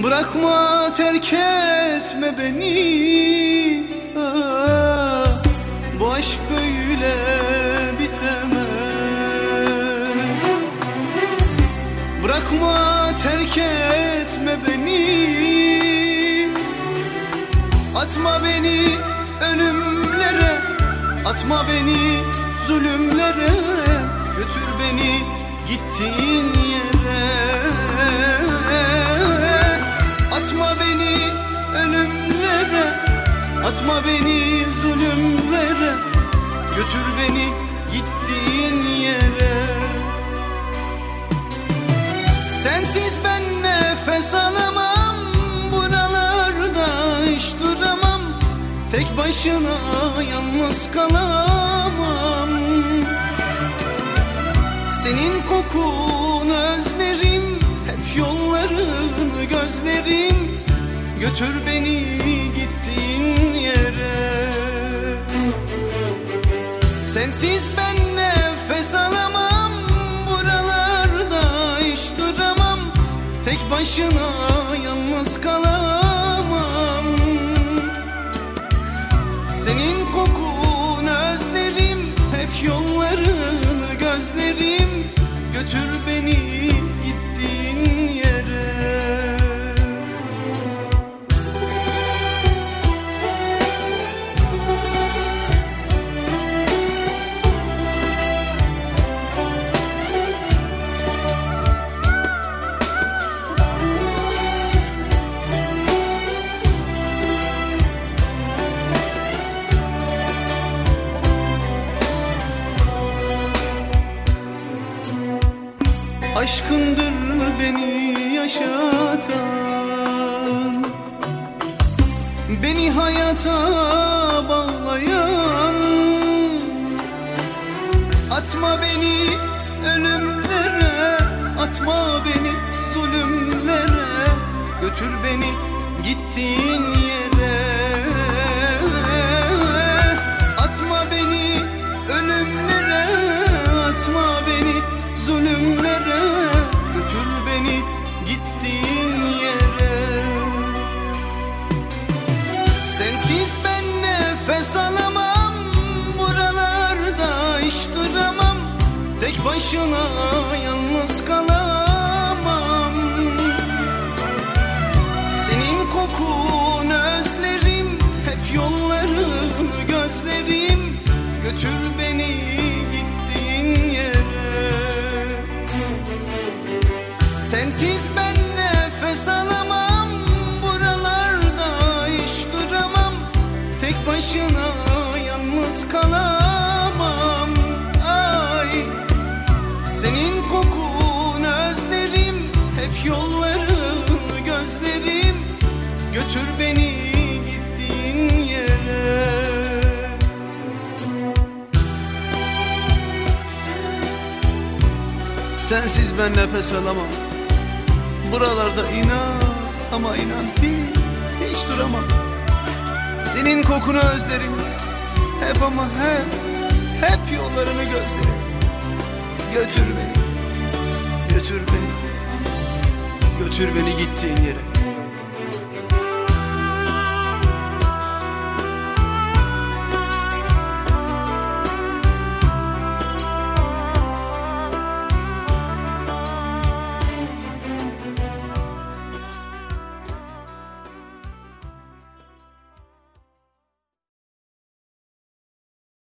Bırakma, terk etme beni. Bu aşk böyle bitemez. Bırakma, terk etme beni. Atma beni ölümlere, atma beni zulümlere. Götür beni gittiğin yere. Atma beni ölümlere, atma beni zulümlere. Götür beni gittiğin yere. Sensiz ben nefes alamam, buralarda hiç duramam. Tek başına yalnız kalamam. Senin kokunu özlerim, hep yollarını gözlerim. Götür beni gittiğin yere. Sensiz ben nefes alamam, buralarda hiç duramam. Tek başına yalnız kalamam. Senin kokunu özlerim, hep yollarını gözlerim. Götür beni gittiğin yere. Aşkındır beni yaşatan, beni hayata bağlayan. Atma beni ölümlere, atma beni zulümlere. Götür beni gittiğin yere. Atma beni ölümlere, atma beni zulümlere. Götür beni gittiğin yere. Sensiz ben nefes alamam, buralarda hiç duramam. Tek başına yalnız kalamam. Senin kokunu özlerim, hep yollarını gözlerim. Götür beni gittiğin yere. Sensiz ben nefes alamam, buralarda hiç duramam. Tek başına yalnız kalamam. Ay, senin kokunu özlerim, hep yollarını gözlerim. Götür beni gittiğin yere. Sensiz ben nefes alamam, buralarda inan ama inan hiç duramam. Senin kokunu özlerim, hep ama hep yollarını gözlerim. Götür beni, götür beni, götür beni gittiğin yere.